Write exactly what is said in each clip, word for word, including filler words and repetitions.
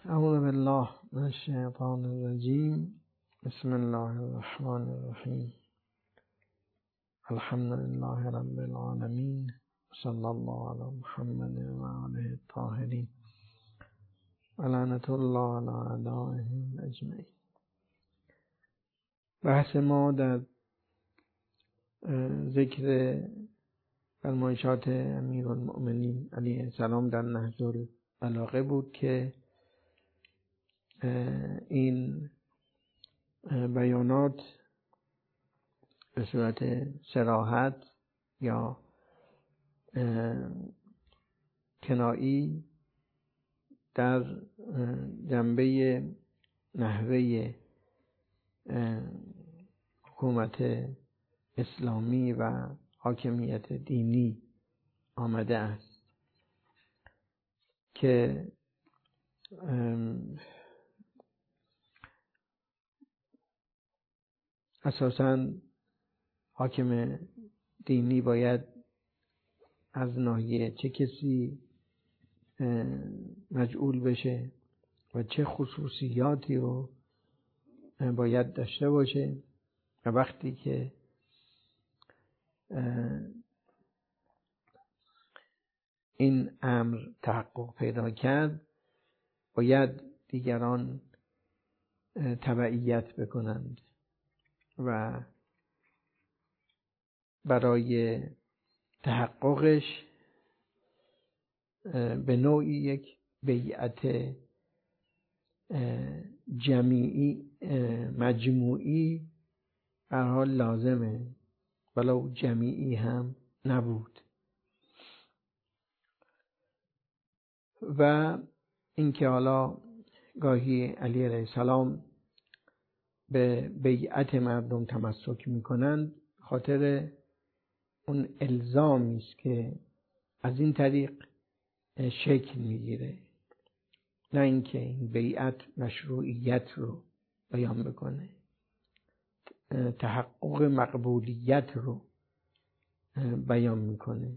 اعوذ بالله من الشیطان الرجیم. بسم الله الرحمن الرحیم. الحمد لله رب العالمین. صلی الله علی محمد و آله الطاهرین و لعنت الله علی اعدائهم اجمعین. بحث ما در ذکر فرمایشات امیرالمؤمنین علیه السلام در نهج البلاغه بود که این بیانات به صورت صراحت یا کنایی در جنبه نحوه حکومت اسلامی و حاکمیت دینی آمده است که اساساً حاکم دینی باید از ناحیه چه کسی مجعول بشه و چه خصوصیاتی رو باید داشته باشه و وقتی که این امر تحقق پیدا کرد باید دیگران تبعیت بکنند و برای تحققش به نوعی یک بیعت جمعی مجموعی هر حال لازمه، ولو جمعی هم نبود. و اینکه حالا گاهی علی علیه السلام به بیعت مردم تمسک میکنند خاطر اون الزامی است که از این طریق شکل میگیره، نه اینکه این بیعت مشروعیت رو بیان بکنه، تحقق مقبولیت رو بیان میکنه.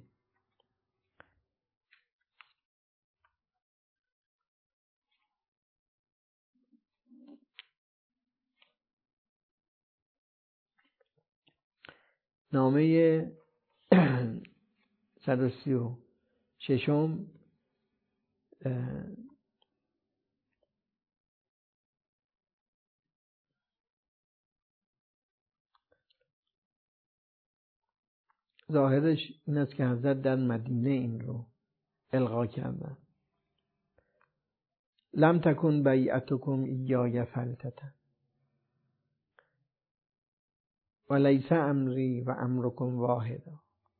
نامه صد و سی و ششم ظاهرش این است که حضرت در مدینه این رو القا کردن. لم تکن بیعتکم ایای فلتتا و لیس امری و امرکم واحدا.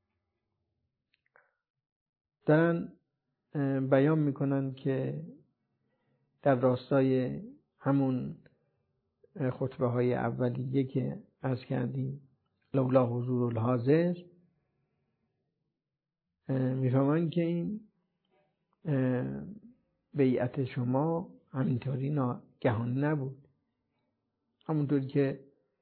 دارن بیان میکنن که در راستای همون خطبه های اولیه که عرض کردیم لولا حضور الحاضر، میفهمن که این بیعت شما همینطوری ناگهانی نبود. همونطور که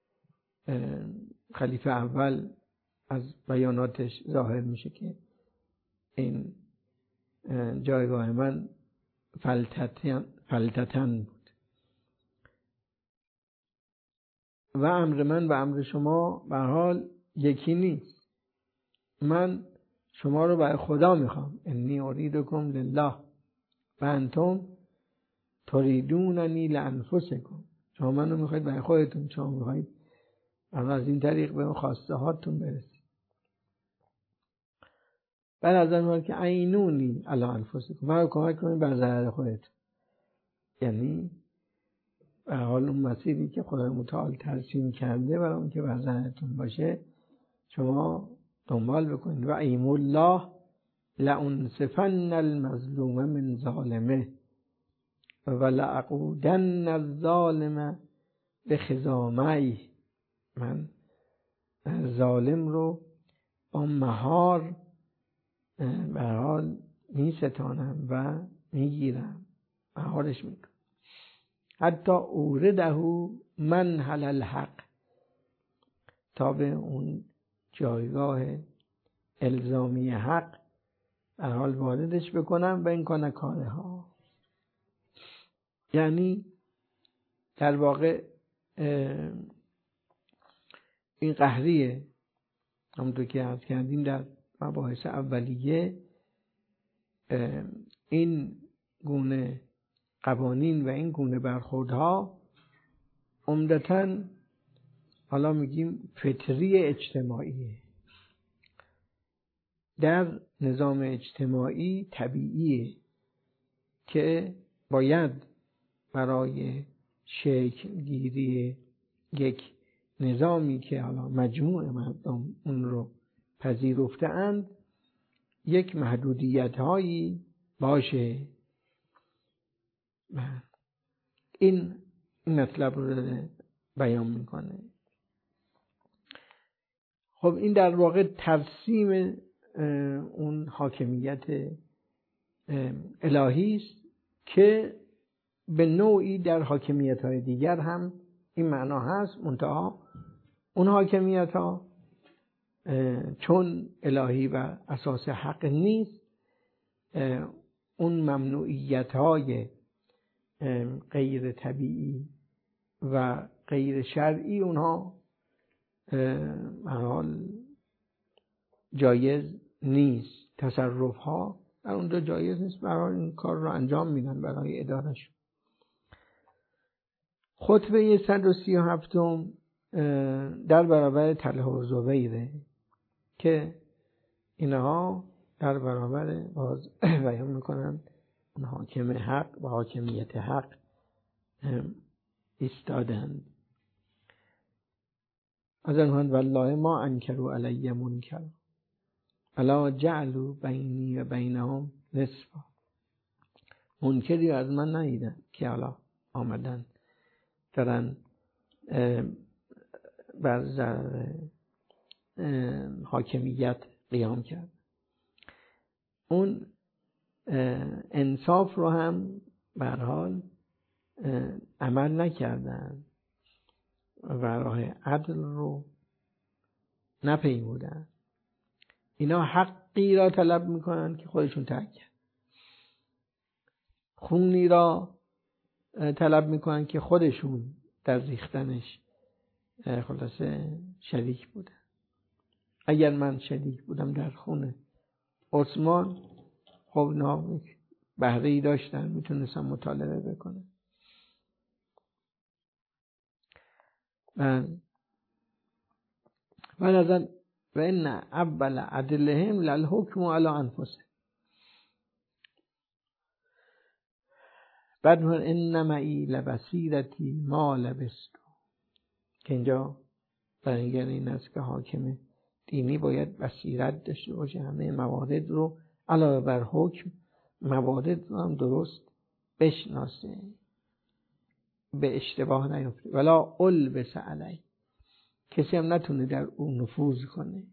خلیفه اول از بیاناتش ظاهر میشه که این جایگاه من فلتتن, فلتتن بود و امر من و امر شما به هر حال یکی نیست. من شما رو برای خدا میخوام، انی اریدکم لله و انتم تریدوننی لانفسکم. شما منو میخواید برای خودتون، شما میخواید از این طریق به خواسته هاتون برسید. بعد از این که عینونی علی انفسکم، منو کمک کنید بر ضرر خودتون. یعنی به حال اون مسیری که خدای متعال ترسیم کرده برای اون که بر ضررتون باشه شما دنبال بکنید. و ایم الله لانصفن المظلوم من ظالمه و لعقودن الظالم بخزامه. من ظالم رو با مهار به هر حال می ستانم و می گیرم، مهارش می کنم. حتی اورده من حل الحق، تا به اون جایگاه الزامی حق در حال واردش بکنم و این کنه کاره ها. یعنی در واقع این قهریه، همونطور که عرض کردیم در مباحث اولیه، این گونه قوانین و این گونه برخوردها عمدتاً حالا میگیم فطری اجتماعیه. در نظام اجتماعی طبیعیه که باید برای شکل گیری یک نظامی که حالا مجموع مردم اون رو پذیرفته اند یک محدودیت هایی باشه. این مطلب رو داره بیان میکنه. خب این در واقع ترسیم اون حاکمیت الهی است که به نوعی در حاکمیت های دیگر هم این معنا هست، منتها اون حاکمیت ها چون الهی و اساس حق نیست، اون ممنوعیت های غیر طبیعی و غیر شرعی اونها حال جایز نیست، تصرف ها در اونجا جایز نیست، برای این کار رو انجام میدن برای ادارش. خطبه صد و سی و هفتم در برابر طلحه و زبیره که اینها در برابر باز بیان میکنن اون حاکم حق و حاکمیت حق ایستادند. از آنها والله ما انکروا علی منکر الا جعلوا بینی و بینهم نصفا. منکری از من ندیدن که حالا آمدن دارن بر حاکمیت قیام کرد. اون انصاف رو هم به هر حال عمل نکردن و راه عدل رو نپیمودن. اینا حقی را طلب میکنن که خودشون ترک کرد، خونی را طلب میکنن که خودشون در ریختنش خلاصه شریک بودن. اگر من شریک بودم در خون عثمان، خب نه بهره ای داشتن، میتونستم مطالبه بکنم. من من از و ان اول عدلهم للحکم علی انفسهم. بعد من ان معی لبصیرتی ما لبست، که اینجا برانگیز این است که حاکم دینی باید بصیرت داشته باشه، همه موارد رو علاوه بر حکم موارد رو هم درست بشناسه، به اشتباه نیفته. ولا البس علی، کسی هم نتونه در اون نفوذ کنه.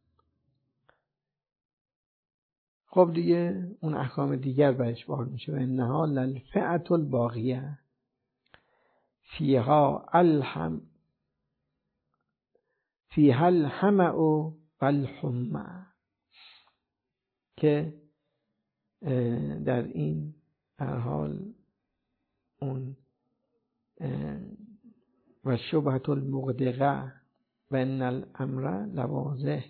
خب دیگه اون احکام دیگر برش بار میشه. و انها للفئة الباغیه فیها الهم فیها الحمأ والحمى، که در این هر حال اون و شبهة المغدقه و ان الامر لواضح.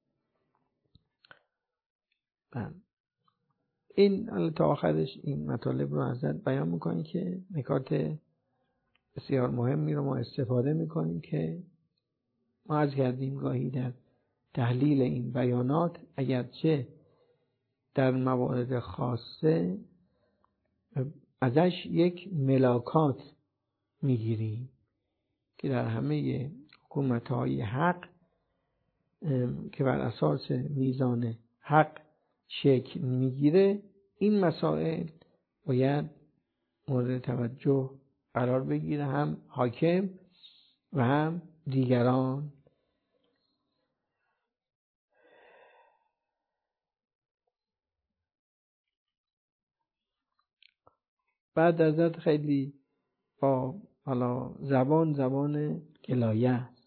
این تا آخرش این مطالب رو حضرت بیان میکنیم که نکات بسیار مهمی رو ما استفاده میکنیم که ما از کردیم گاهی در تحلیل این بیانات اگرچه در موارد خاصه ازش یک ملاکات میگیریم که در همه حکومت‌های حق که بر اساس میزان حق شکل میگیره، این مسائل باید مورد توجه قرار بگیره، هم حاکم و هم دیگران. بعد ازت خیلی با حالا زبان زبان گلایه است.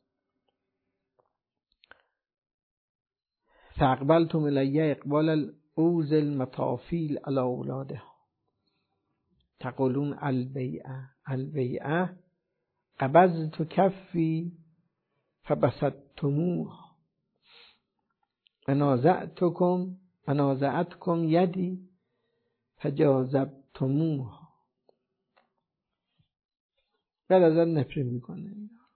فاقبلتم الی اقبال الاوز المطافیل علی اولادها. تقولون البیعه البیعه قبضت کفی فبسطتموها و نازعتکم و نازعتکم یدی فجاذبتموها. بعد از آن نفرین میکنه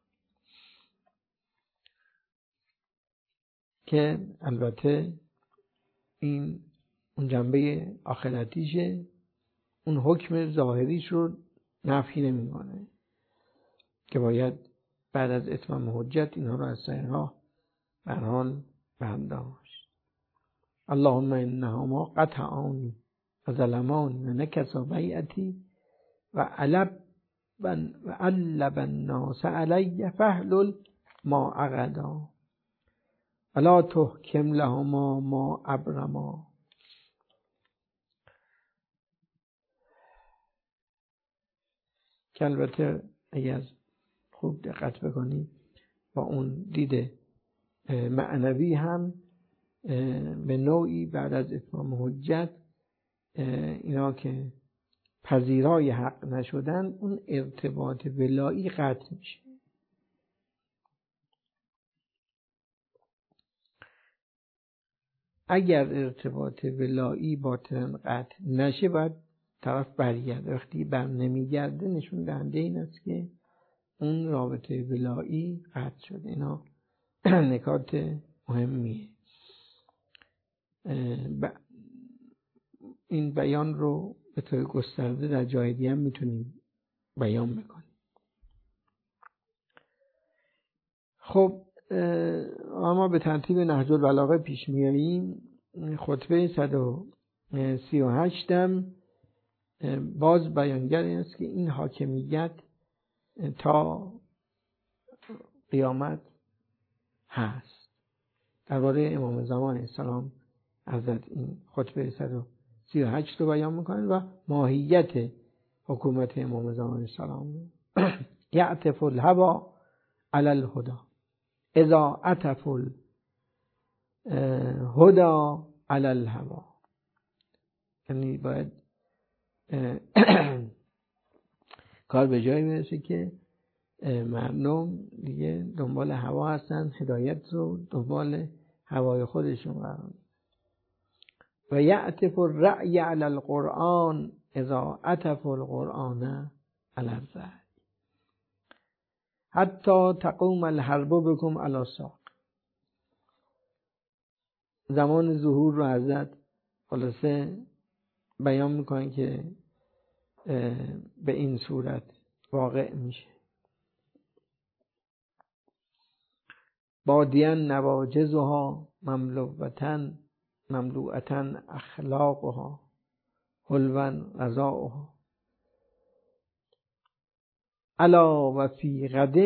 که البته این اون جنبه آخرتیشه، اون حکم ظاهریش رو نفی نمیکنه که باید بعد از اتمام حجت اینها رو از سر راه به هر حال برداشت. اللهم انهما قطعانی و ظلمانی و نکسا بیعتی و علب و علب الناس علی فاحلل ما عقدا ولا تحکم لهما ما ابرما. که البته اگر خوب دقت بکنی با اون دید معنوی هم به نوعی بعد از اتمام حجت اینا که پذیرای حق نشدن اون ارتباط ولایی قطع میشه. اگر ارتباط ولایی باطلاً قطع نشه باید طرف برگرده. وقتی بر نمیگرده نشون دهنده این است که اون رابطه ولایی قطع شده. اینا نکات مهمیه. این بیان رو به طور گسترده در جای دیگه هم میتونیم بیان بکنیم. خب اما به ترتیب نهج البلاغه پیش میاییم. خطبه صد و سی و هشتم باز بیانگر این است که این حاکمیت تا قیامت هست. درباره امام زمان علیه السلام حضرت این خطبه صد و سی و هشت رو بیان میکنن و ماهیت حکومت امام زمان علیه السلام. یعطف الهوا علی الهدى اذا عطف الهدى علی الهوا. یعنی باید کار به جایی برسه که مردم دیگه دنبال هوا هستن، هدایت رو دنبال هوای خودشون قرار. و یعطف الرأی علی القرآن اذا عطف القرآن علی الرأی حتی تقوم الحرب بكم علی الساق. زمان ظهور رو حضرت خلاصه بیان میکنن که به این صورت واقع میشه. بادیاً نواجزها مملوءتن مملوءتن اخلاقها حلوا غذاؤها الا و فی غد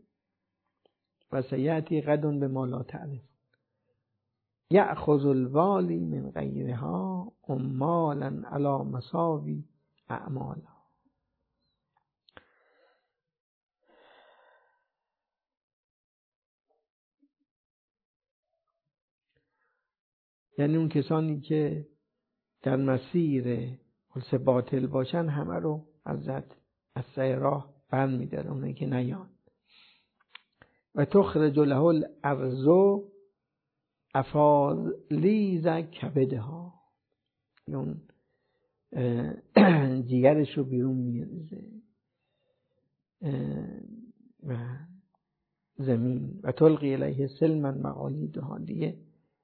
و سیأتی غد بما لا تعرف یأخذ الوالی من غیرها عمالا علی مساوی اعمالا. یعنی اون کسانی که در مسیر خلص باطل باشن همه رو حضرت از سر راه بند می‌داره، اونایی که نیان. و تخرج له الارض افالیز کبدها، اون جیگرش رو بیرون میریزه و زمین. و تلقی الیه سلما مقالیدها، دیگه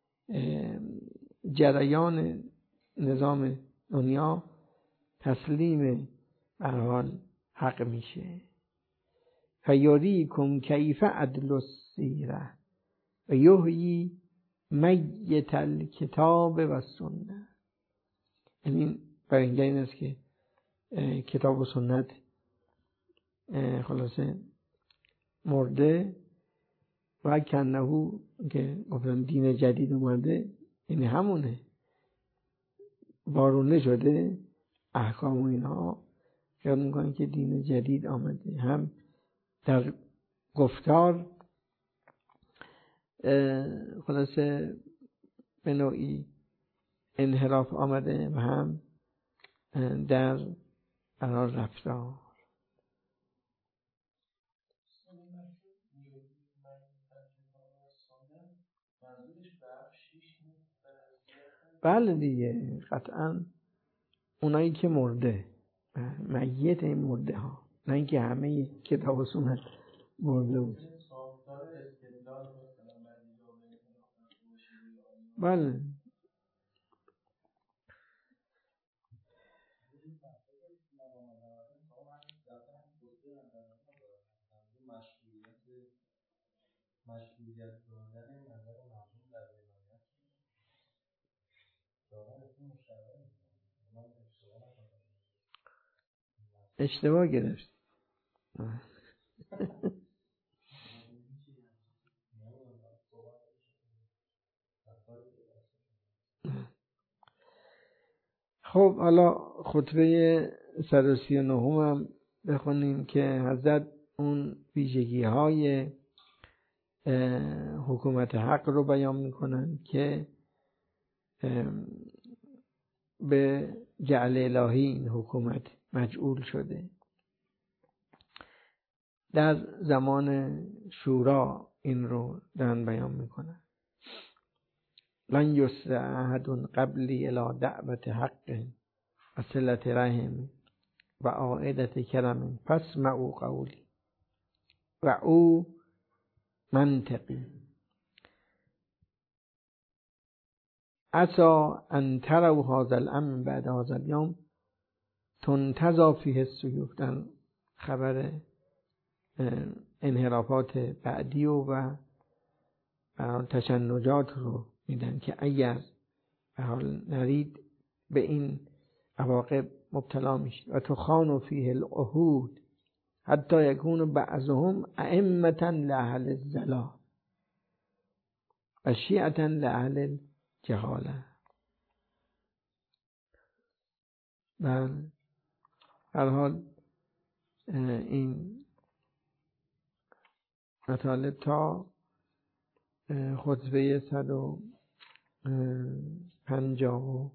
جریان نظام دنیا تسلیم به حال حق میشه. فیریکم کیف عدل السیره و یحیی میت الکتاب و سنت. یعنی برای این است که کتاب و سنت خلاصه مرده و کنهو که گفتن دین جدید اومده، این همونه، وارونه شده احکام و اینها. یاد میکنن که دین جدید آمده، هم در گفتار خلاصه به نوعی انحراف آمده و هم در برای رفتار. بله دیگه قطعا اونایی که مرده، میت این مرده ها، نه اینکه همه کتاب و سنت مرده بود. بله اشتباه گرفت. خب حالا خطبه صد و سی و نه هم بخونیم که حضرت اون ویژگی های حکومت حق رو بیان میکنن که به جعل الهی این حکومت مجعول شده. در زمان شورا این رو دارن بیان میکنن. لن یسرع احد قبلی الی دعوت حق و صلة رحم و عائدة کرم فاسمعوا قولی و او منطقی عسى ان تروا هذا الامر بعد هذا اليوم تنتزع فیه السیوف. در خبر انحرافات بعدی و و تشنجات رو میدن که اگر به حال نرید به این عواقب مبتلا میشید. و تخان فیه العهود حتی یکون بعضهم ائمة لأهل الضلال و شیعة لأهل الجهاله. بله هر حال این مطالب تا خطبه صد و پنجاه و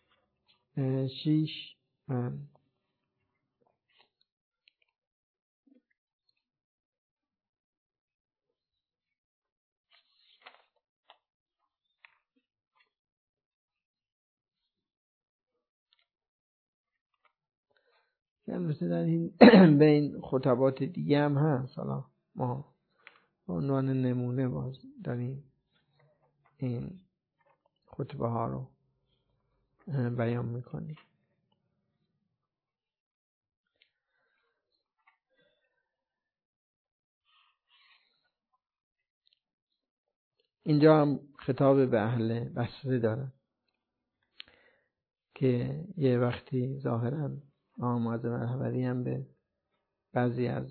شیش من مثل در این بین خطبات دیگه هم هست. حالا ما به عنوان نمونه باز داریم این خطبه ها رو بیان میکنیم. اینجا هم خطاب به اهل بصره داره که یه وقتی ظاهراً امام معظم رهبری هم به بعضی از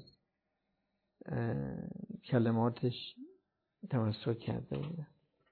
کلماتش تمسک کرده بوده.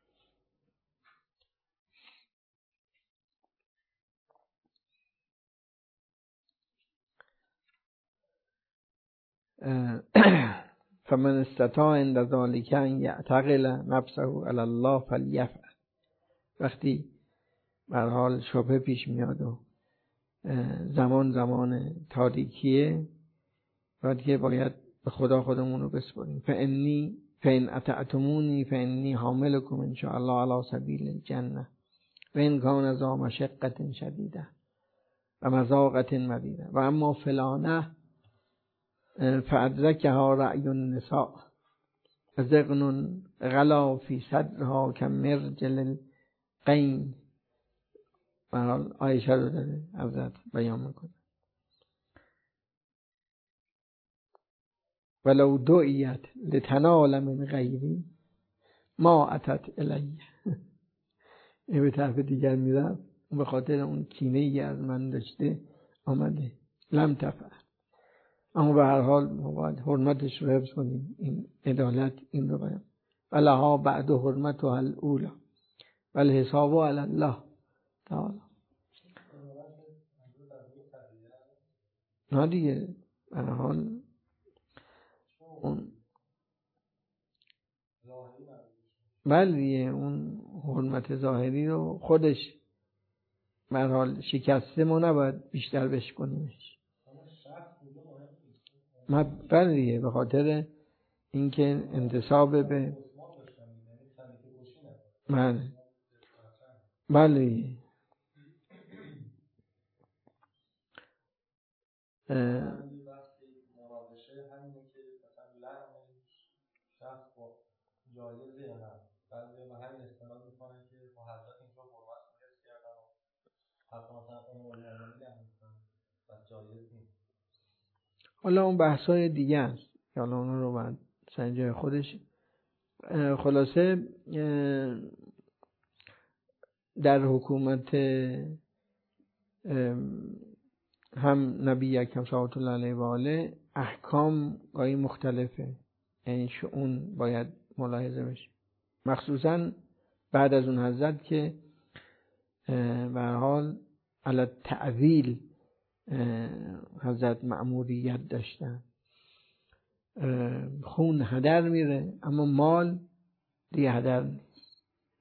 فمن استطاع عند ذلك ان یعتقل نفسه علی الله فلیفعل. وقتی به هر حال شبهه پیش میاد و زمان زمان تاریکیه و دیگه باید به خدا خودمون رو بسپاریم. فانی فان اطعتمونی فانی حاملکم ان شاء الله علی سبیل الجنه و ان کان ذا مشقه شدیده و مذاقه مدیده و اما فلانه فادرکها رأی النساء زغن غلا فی صدرها کمرجل القین. برحال عایشه رو داره حضرت بیان میکنه. ولو دعیت لتنال من غیری ما اتت الیه. این به طرف دیگر میرفت به خاطر اون کینه ای از من داشته آمده لم تفعل. اما به هر حال ما باید حرمتش رو حفظ کنیم. این عدالت این رو بیان. ولها بعد حرمت و الاولی والحساب علی الله تعالی. نه دیگه به هر حال اون بله اون حرمت ظاهری رو خودش به هر حال شکسته، ما نباید بیشتر بشکنیمش. ما بله به خاطر اینکه انتصاب به بله بله جایزه یا نه بعضی به همین استناد میکنن که محضرات اینجا حرمت مجلس کردن و حتی مثلا اون المومنین هم میکنن بس جایز نیست. حالا اون بحثای دیگه است که حالا اون رو باید سر جای خودش. خلاصه در حکومت هم نبی اکرم صلوات الله علیه و آله احکام گاهی مختلفه، یعنی شؤون باید ملاحظه بشه، مخصوصا بعد از اون حضرت که به هر حال علی تعویل حضرت مأموریت داشتن. خون هدر میره اما مال دیگه هدر نیست.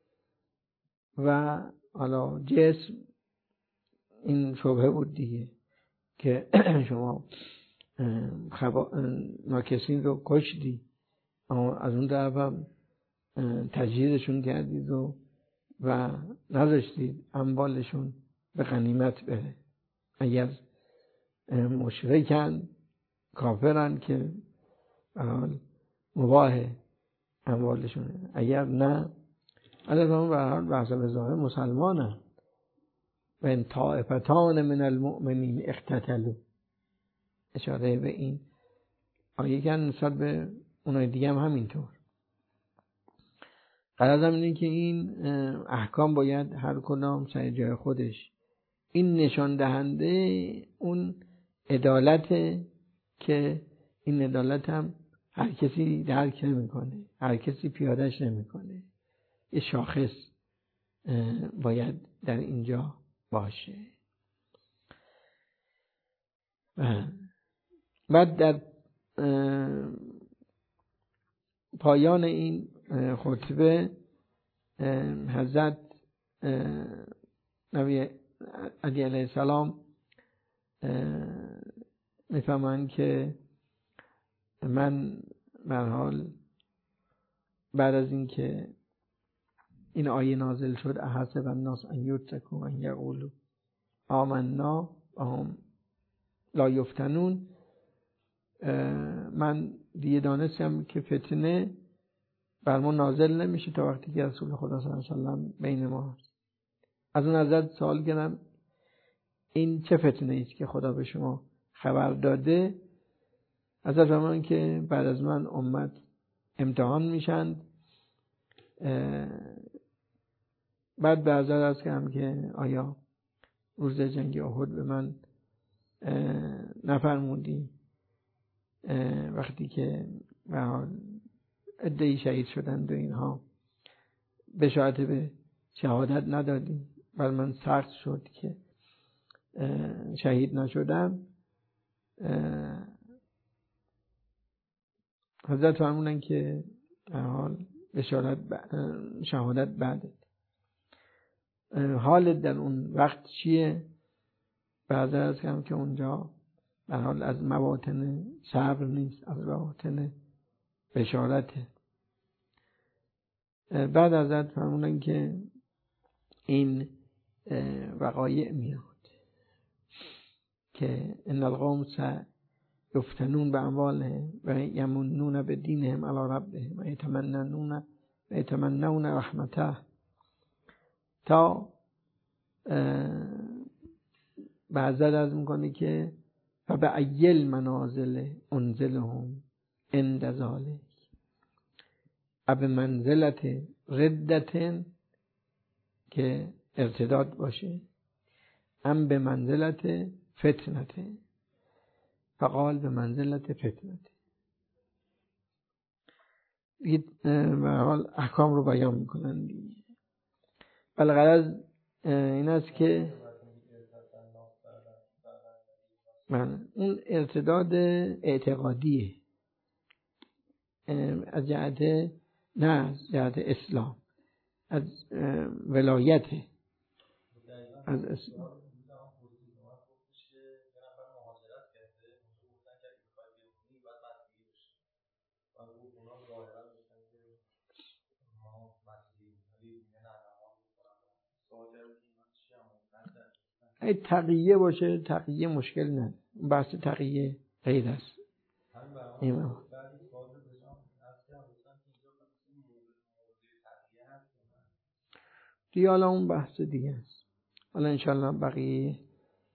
و حالا جسم این شبهه بود دیگه که شما خبا... ناکسین رو کشتی اما از اون طرف هم تجهیزشون کردید و و نذاشتید اموالشون به غنیمت بره. اگر مشرکن کافرن که مباح اموالشونه، اگر نه علیه همون به حال به حسب ظاهر مسلمانن. و این طائفتان من المؤمنین اقتتلوا، اشاره به این آیه که نسبت به اونای دیگه هم همینطور. قرارم اینه که این احکام باید هر کدام سر جای خودش. این نشان دهنده اون عدالته که این عدالت هم هر کسی درک نمیکنه، هر کسی پیادهش نمیکنه. یه شاخص باید در اینجا باشه. بعد در پایان این خطبه حضرت نبی علی علیه السلام میفهمن که من به هر حال بعد از این که این آیه نازل شد احسب الناس ان یترکوا ان یقولوا آمنا وهم لا یفتنون، من دیگه دانستم که فتنه بر ما نازل نمیشه تا وقتی که رسول خدا صلی الله علیه و سلم بین ما هست. از اون حضرت سوال کردم این چه فتنه است که خدا به شما خبر داده؟ حضرت فرمودن که بعد از من امت امتحان میشن. بعد به حضرت عرض کردم که آیا روز جنگ احد به من نفرمودی وقتی که به حال عده‌ای شهید شدند و اینها بشارت به شهادت ندادی؟ بر من سخت شد که شهید نشدم. حضرت فرمودن که به حال بشارت شهادت بعد حالت در اون وقت چیه؟ بعد از کم که اونجا به حال از مواطن صبر نیست، از مواطن بشارته. بعد از فرمودن که این وقایع میاد که ان القوم سیفتنون باموالهم و یمنون بدینهم علی ربهم و یتمنون و یتمنون رحمته، تا بعضت از میکنه که و به ایل منازل انزلهم اند ذالک اب منزلت ردتن که ارتداد باشه، ام به منزلت فتنته فقال به منزلت فتنته. به حال احکام رو بیان میکنن دیگه. بالغرض این است که من اون ارتداد اعتقادیه از جهت نه از جهت اسلام، از ولایت، از اسلام. اگه تقیه باشه تقیه مشکل نداره، بحث تقیه غیر است. ایمان دیگه حالا اون بحث دیگه است. حالا انشالله بقیه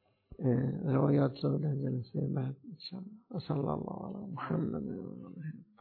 روایات رو در جلسه بعد انشالله. صلی الله علی محمد و آله